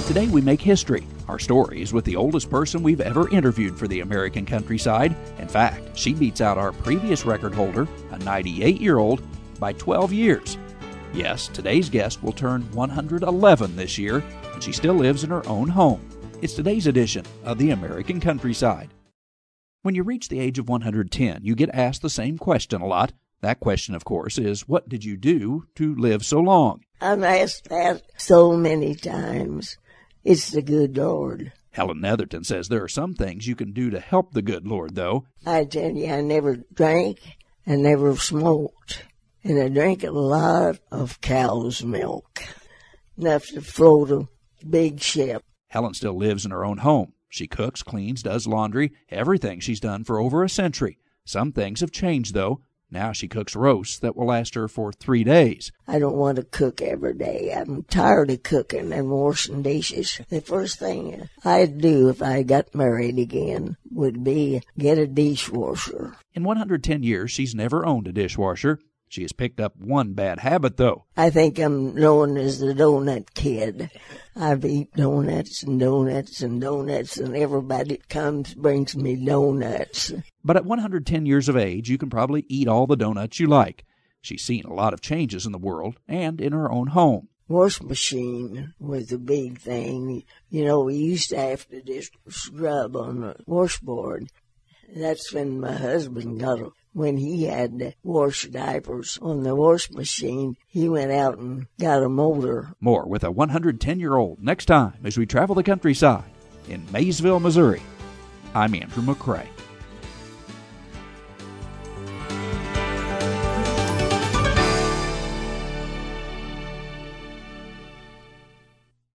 Today we make history. Our story is with the oldest person we've ever interviewed for the American Countryside. In fact, she beats out our previous record holder, a 98-year-old, by 12 years. Yes, today's guest will turn 111 this year, and she still lives in her own home. It's today's edition of the American Countryside. When you reach the age of 110, you get asked the same question a lot. That question, of course, is, what did you do to live so long? I'm asked that so many times. It's the good Lord. Helen Netherton says there are some things you can do to help the good Lord, though. I tell you, I never drank and never smoked. And I drank a lot of cow's milk, enough to float a big ship. Helen still lives in her own home. She cooks, cleans, does laundry, everything she's done for over a century. Some things have changed, though. Now she cooks roasts that will last her for 3 days. I don't want to cook every day. I'm tired of cooking and washing dishes. The first thing I'd do if I got married again would be get a dishwasher. In 110 years, she's never owned a dishwasher. She has picked up one bad habit, though. I think I'm known as the donut kid. I've eaten donuts and donuts and donuts, and everybody that comes brings me donuts. But at 110 years of age, you can probably eat all the donuts you like. She's seen a lot of changes in the world and in her own home. Wash machine was a big thing. You know, we used to have to just scrub on the washboard. That's when my husband got it. When he had to wash diapers on the wash machine, he went out and got a motor. More with a 110-year-old next time as we travel the countryside in Maysville, Missouri. I'm Andrew McCrae.